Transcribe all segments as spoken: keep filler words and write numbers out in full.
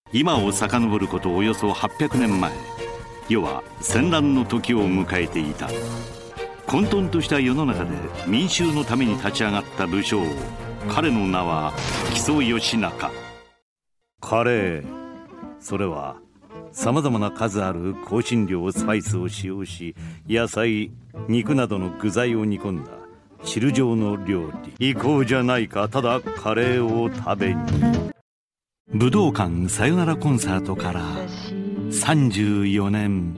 今を遡ることおよそはっぴゃくねんまえ、世は戦乱の時を迎えていた。混沌とした世の中で民衆のために立ち上がった武将、彼の名は木曽義仲。カレー、それはさまざまな数ある香辛料スパイスを使用し、野菜、肉などの具材を煮込んだ汁状の料理。行こうじゃないか、ただカレーを食べに。武道館さよならコンサートからさんじゅうよねん、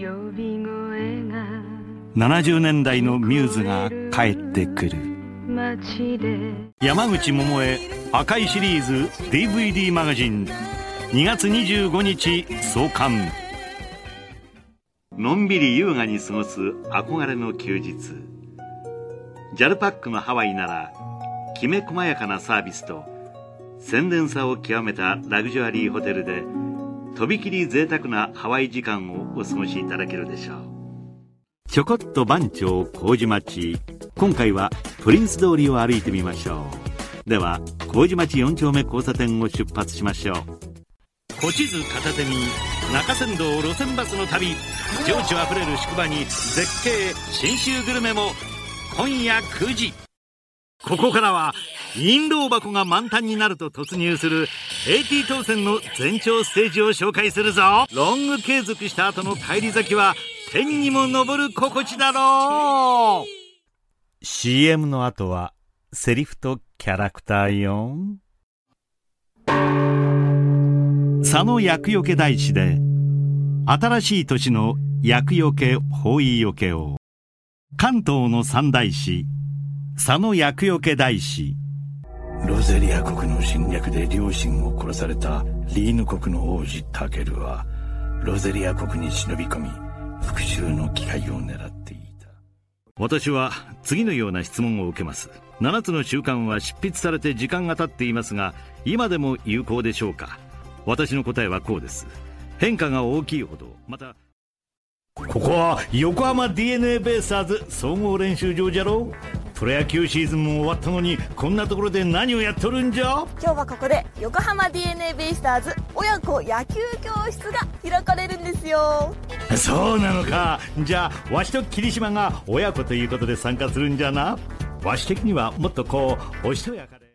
ななじゅうねんだいのミューズが帰ってくる。山口百恵赤いシリーズ ディーブイディー マガジン、にがつにじゅうごにち創刊。のんびり優雅に過ごす憧れの休日。 ジャルパックのハワイならきめ細やかなサービスと洗練さを極めたラグジュアリーホテルでとびきり贅沢なハワイ時間をお過ごしいただけるでしょう。ちょこっと番町麹町、今回はプリンス通りを歩いてみましょう。では麹町よんちょうめ交差点を出発しましょう。古地図片手に中山道路線バスの旅、情緒あふれる宿場に絶景信州グルメも今夜くじ。ここからは印籠箱が満タンになると突入する エーティー 当選の全長ステージを紹介するぞ。ロング継続した後の帰り先は天にも昇る心地だろう。 シーエム の後はセリフとキャラクターよ。佐野厄除け大師で新しい年の厄除け法医除けを。関東の三大師佐野厄除け大師。 ロゼリア国の侵略で両親を殺されたリーヌ国の王子タケルはロゼリア国に忍び込み復讐の機会を狙っていた。 私は次のような質問を受けます。ななつの習慣は執筆されて時間が経っていますが今でも有効でしょうか。私の答えはこうです。変化が大きいほど、またここは横浜 ディーエヌエー ベイスターズ総合練習場じゃろ。プロ野球シーズンも終わったのにこんなところで何をやっとるんじゃ。 今日はここで横浜 ディーエヌエー ベイスターズ親子野球教室が開かれるんですよ。 そうなのか。じゃあわしと霧島が親子ということで参加するんじゃな。わし的にはもっとこうおしとやかで。